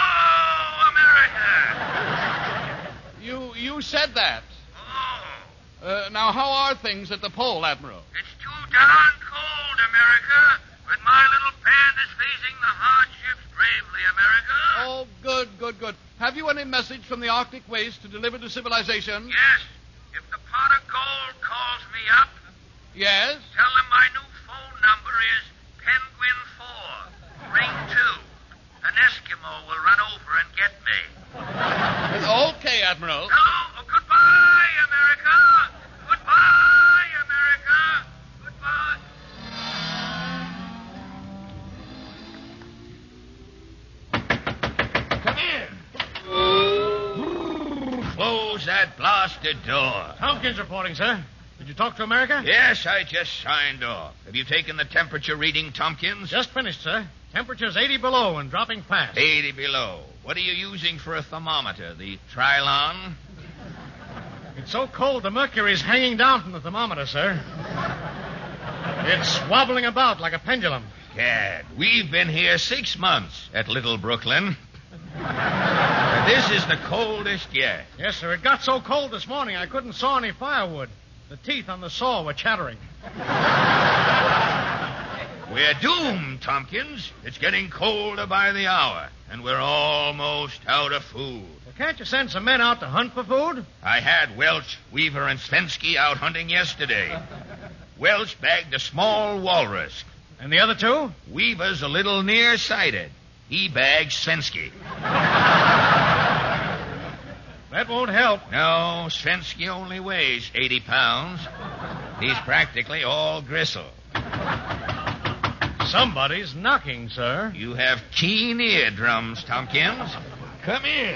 Hello, America. You said that. Oh. Now, how are things at the pole, Admiral? It's too darn cold, America. But my little pen is facing the hardships bravely, America. Oh, good. Have you any message from the Arctic waste to deliver to civilization? Yes. If the pot of gold calls me up. Yes? Tell them my new phone number is Penguin 4. Ring 2. An Eskimo will run over and get me. Okay, Admiral. Hello. Oh, goodbye, America. Goodbye, America. Goodbye. Come in. Close that blasted door. Tompkins reporting, sir. Did you talk to America? Yes, I just signed off. Have you taken the temperature reading, Tompkins? Just finished, sir. Temperature's 80 below and dropping fast. 80 below. What are you using for a thermometer? The Trilon? It's so cold the mercury's hanging down from the thermometer, sir. It's wobbling about like a pendulum. Gad, we've been here 6 months at Little Brooklyn. This is the coldest yet. Yes, sir. It got so cold this morning I couldn't saw any firewood. The teeth on the saw were chattering. We're doomed, Tompkins. It's getting colder by the hour. and we're almost out of food. Well, can't you send some men out to hunt for food? I had Welch, Weaver, and Svensky out hunting yesterday. Welch bagged a small walrus. And the other two? Weaver's a little nearsighted. He bagged Svensky. That won't help. No, Svensky only weighs 80 pounds. He's practically all gristle. Somebody's knocking, sir. You have keen eardrums, Tompkins. Come in.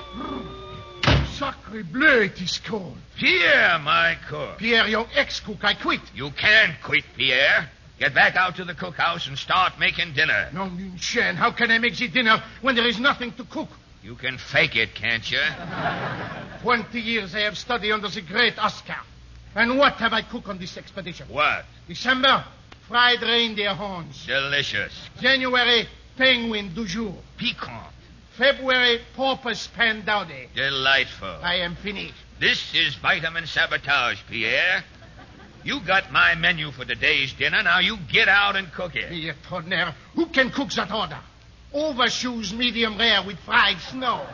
Sacre bleu, it is cold. Pierre, my cook. Pierre, your ex-cook, I quit. You can't quit, Pierre. Get back out to the cookhouse and start making dinner. No, une chaîne. How can I make the dinner when there is nothing to cook? You can fake it, can't you? 20 years I have studied under the great Oscar. And what have I cooked on this expedition? What? December, fried reindeer horns. Delicious. January, penguin du jour. Piquant. February, porpoise pandowdy. Delightful. I am finished. This is vitamin sabotage, Pierre. You got my menu for today's dinner. Now you get out and cook it. Pierre Tonnerre, who can cook that order? Overshoes medium rare with fried snow.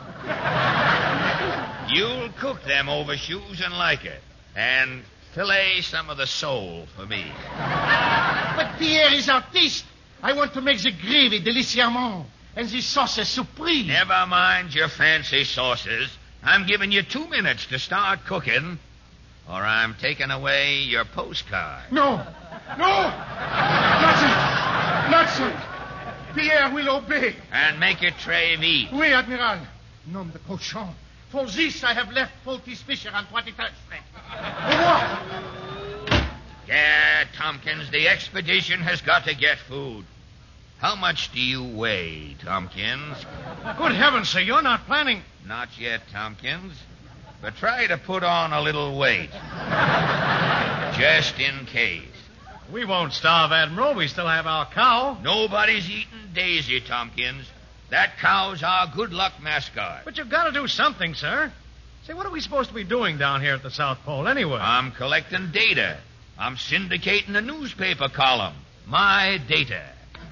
You'll cook them overshoes and like it. And fillet some of the sole for me. But Pierre is artiste. I want to make the gravy delicieusement and the sauces supreme. Never mind your fancy sauces. I'm giving you 2 minutes to start cooking, or I'm taking away your postcard. No. Not that. Pierre will obey. And make it très vite. Oui, Admiral. Nom de cochon. For this I have left Folty's Fisher on 23rd Street. Au revoir. Yeah, Tompkins, the expedition has got to get food. How much do you weigh, Tompkins? Good heavens, sir, you're not planning... Not yet, Tompkins. But try to put on a little weight. Just in case. We won't starve, Admiral. We still have our cow. Nobody's eating Daisy, Tompkins. That cow's our good luck mascot. But you've got to do something, sir. Say, what are we supposed to be doing down here at the South Pole, anyway? I'm collecting data. I'm syndicating a newspaper column. My data.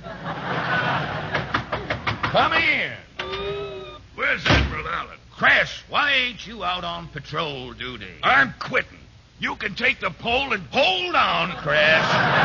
Come in. Where's Admiral Allen? Cress, why ain't you out on patrol duty? I'm quitting. You can take the pole and... Hold on, Cress.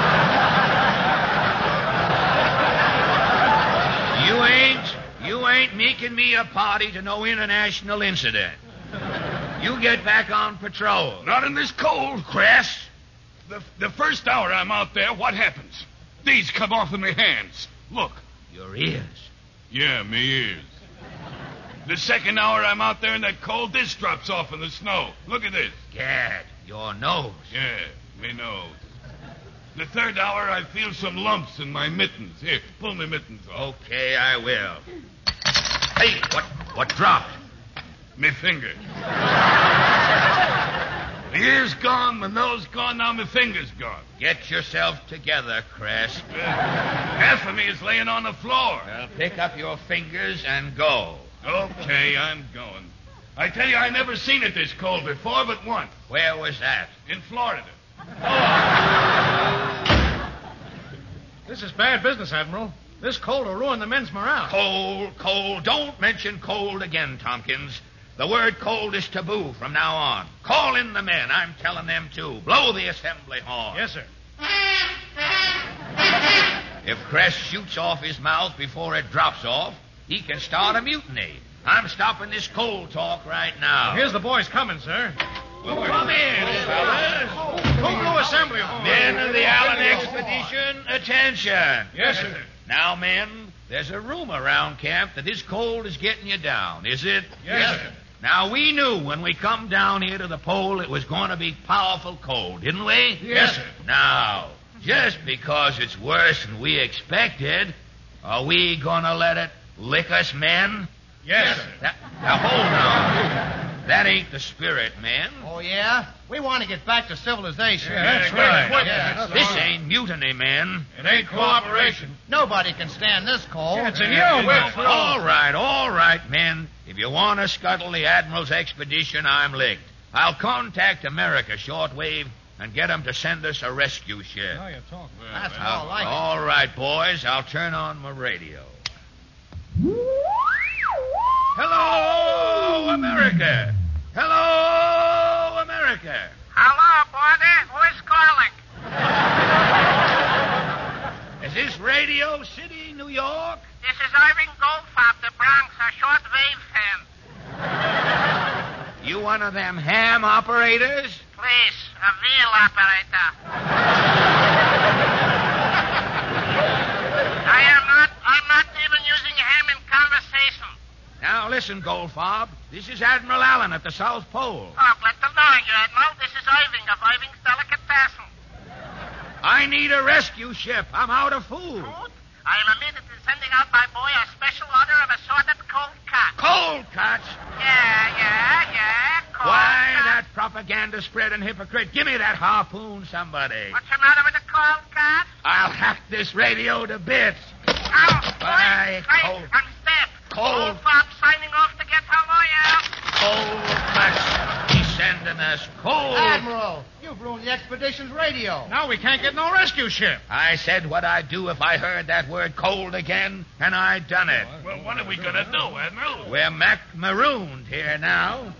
You ain't making me a party to no international incident. You get back on patrol. Not in this cold. Cress. The first hour I'm out there, what happens? These come off in my hands. Look. Your ears. Yeah, me ears. The second hour I'm out there in that cold, this drops off in the snow. Look at this. Gad, your nose. Yeah, me nose. The third hour, I feel some lumps in my mittens. Here, pull my mittens off. Okay, I will. Hey, what dropped? Me finger. The ear's gone, my nose gone, now my finger's gone. Get yourself together, Cress. Half of me is laying on the floor. Well, pick up your fingers and go. Okay, I'm going. I tell you, I never seen it this cold before, but once. Where was that? In Florida. This is bad business, Admiral. This cold will ruin the men's morale. Cold. Don't mention cold again, Tompkins. The word cold is taboo from now on. Call in the men. I'm telling them to. Blow the assembly horn. Yes, sir. If Cress shoots off his mouth before it drops off, he can start a mutiny. I'm stopping this cold talk right now. Here's the boys coming, sir. Well, come in, fellas. Go assembly horn. Men of the Allen expedition, attention. Yes, sir. Now, men, there's a rumor around camp that this cold is getting you down, is it? Yes, sir. Now, we knew when we come down here to the pole it was going to be powerful cold, didn't we? Yes, sir. Now, just because it's worse than we expected, are we going to let it lick us, men? Yes, sir. Now, hold on. That ain't the spirit, men. Oh, yeah? We want to get back to civilization. Yeah, that's right. Yeah. This ain't mutiny, men. It ain't cooperation. Nobody can stand this cold. Yeah, it's in you, All right, men. If you want to scuttle the Admiral's expedition, I'm licked. I'll contact America shortwave and get them to send us a rescue ship. Now you're talking. That's more like it. All right, boys. I'll turn on my radio. Hello, America. Hello, America. Hello, Barney. Who is calling? Is this Radio City, New York? This is Irving Goldfarb, the Bronx, a shortwave fan. You one of them ham operators? Please, a wheel operator. I'm not even using ham in conversation. Now listen, Goldfarb. This is Admiral Allen at the South Pole. Oh, glad to know you, Admiral. This is Irving of Irving's Delicatessen. I need a rescue ship. I'm out of food. I am immediately sending out by boy a special order of assorted cold cuts. Cold cuts? Yeah. Cold Why, cuts. that propaganda spreading hypocrite. Give me that harpoon, somebody. What's the matter with the cold cuts? I'll hack this radio to bits. Why, cold. I'm Steph. Cold. Goldfarb signing off to get her lawyer. Cold cuts. He's sending us cold. Admiral, you've ruined the expedition's radio. Now we can't get no rescue ship. I said what I'd do if I heard that word cold again, and I done it. Well, what are we going to do, Admiral? We're marooned here now.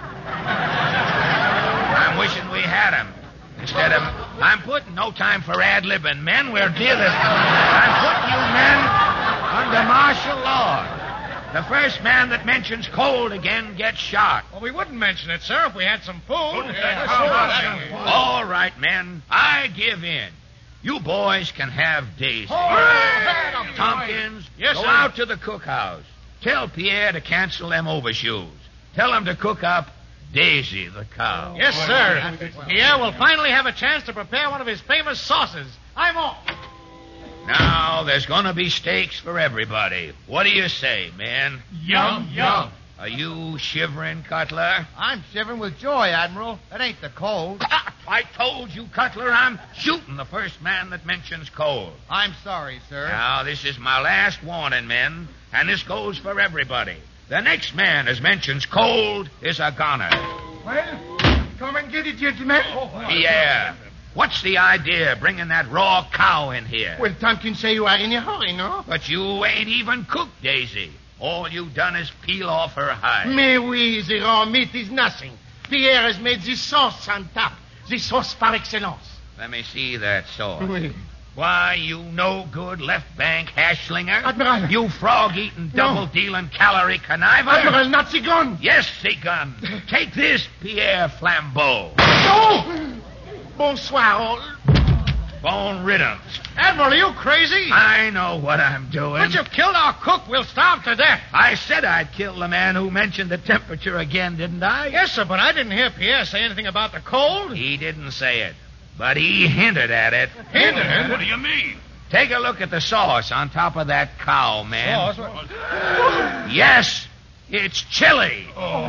I'm wishing we had him. Instead of... I'm putting no time for ad-libbing, men. We're dealing... I'm putting you men under martial law. The first man that mentions cold again gets shot. Well, we wouldn't mention it, sir, if we had some food. All right, men. I give in. You boys can have Daisy. Tompkins, Yes, go sir. out to the cookhouse. Tell Pierre to cancel them overshoes. Tell him to cook up Daisy the cow. Yes, sir. Pierre will finally have a chance to prepare one of his famous sauces. I'm off. Now, there's going to be steaks for everybody. What do you say, man? Yum. Are you shivering, Cutler? I'm shivering with joy, Admiral. That ain't the cold. I told you, Cutler, I'm shooting the first man that mentions cold. I'm sorry, sir. Now, this is my last warning, men, and this goes for everybody. The next man as mentions cold is a goner. Well, come and get it, gentlemen. Pierre, what's the idea bringing that raw cow in here? Well, Tompkins say you are in a hurry, no? But you ain't even cooked Daisy. All you done is peel off her hide. Mais oui, the raw meat is nothing. Pierre has made the sauce on top. The sauce par excellence. Let me see that sauce. Oui. Why, you no-good left-bank hash-slinger. Admiral. You frog-eating, double-dealing, calorie conniver. Admiral, not the gun. Yes, the gun. Take this, Pierre Flambeau. No! Bonsoir. Bone riddance. Admiral, are you crazy? I know what I'm doing. But you've killed our cook. We'll starve to death. I said I'd kill the man who mentioned the temperature again, didn't I? Yes, sir, but I didn't hear Pierre say anything about the cold. He didn't say it, but he hinted at it. Hinted? What do you mean? Take a look at the sauce on top of that cow, man. Sauce? Yes, it's chili.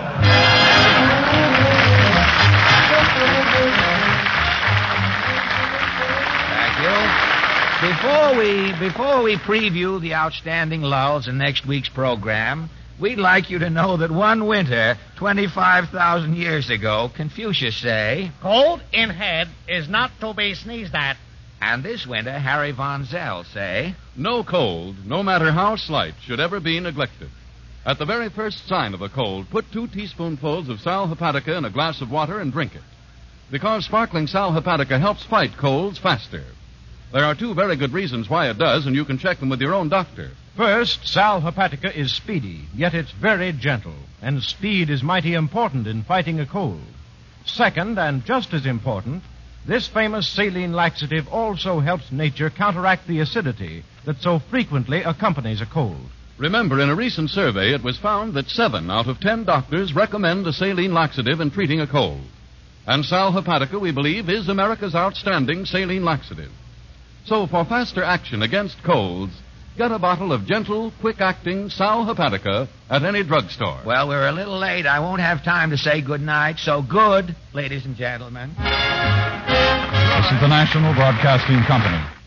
Thank you. Before we preview the outstanding lulls in next week's program, we'd like you to know that one winter, 25,000 years ago, Confucius say, Cold in head is not to be sneezed at. and this winter, Harry Von Zell say, No cold, no matter how slight, should ever be neglected. At the very first sign of a cold, put 2 teaspoonfuls of Sal Hepatica in a glass of water and drink it. Because sparkling Sal Hepatica helps fight colds faster. There are 2 very good reasons why it does, and you can check them with your own doctor. First, Sal Hepatica is speedy, yet it's very gentle, and speed is mighty important in fighting a cold. Second, and just as important, this famous saline laxative also helps nature counteract the acidity that so frequently accompanies a cold. Remember, in a recent survey, it was found that 7 out of 10 doctors recommend a saline laxative in treating a cold. And Sal Hepatica, we believe, is America's outstanding saline laxative. So for faster action against colds, get a bottle of gentle, quick-acting Sal Hepatica at any drugstore. well, we're a little late. I won't have time to say good night, so good, ladies and gentlemen. This is the National Broadcasting Company.